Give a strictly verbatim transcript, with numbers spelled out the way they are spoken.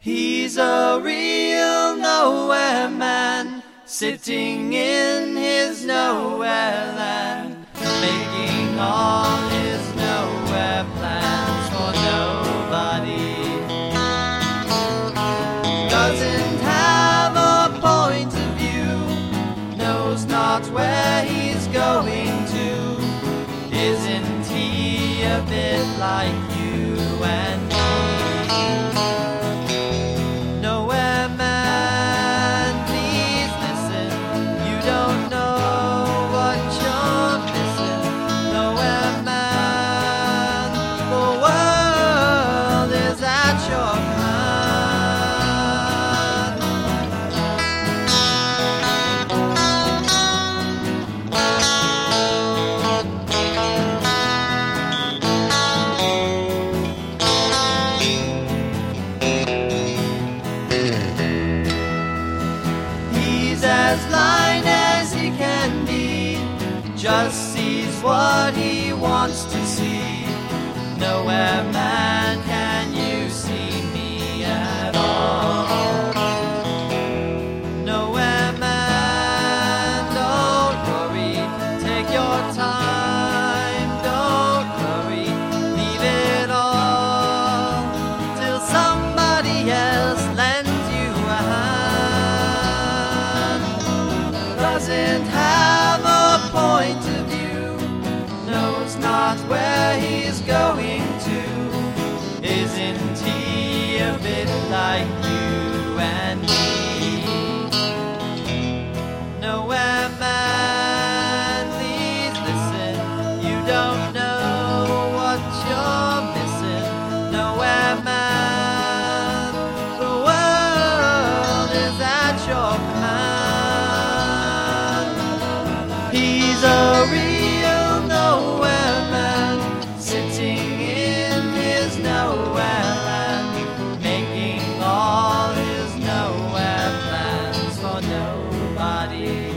He's a real nowhere man, sitting in his nowhere land, making all his nowhere plans for nobody. Doesn't have a point of view, knows not where he's going to. Isn't he a bit like you and me? Nowhere man, please listen. You don't know what you're missing. Nowhere man, the world is at your command. As blind as he can be, just sees what he wants to see. Nowhere man, can you see me at all? Nowhere man, don't worry, take your time, don't hurry, leave it all till somebody else lends you a hand. Doesn't have a point of view, knows not where he's going to. Isn't he a bit like you and me? Nowhere man, please listen. You don't know what you're missing. Nowhere man, the world is at your command. He's a real nowhere man, sitting in his nowhere land, making all his nowhere plans for nobody.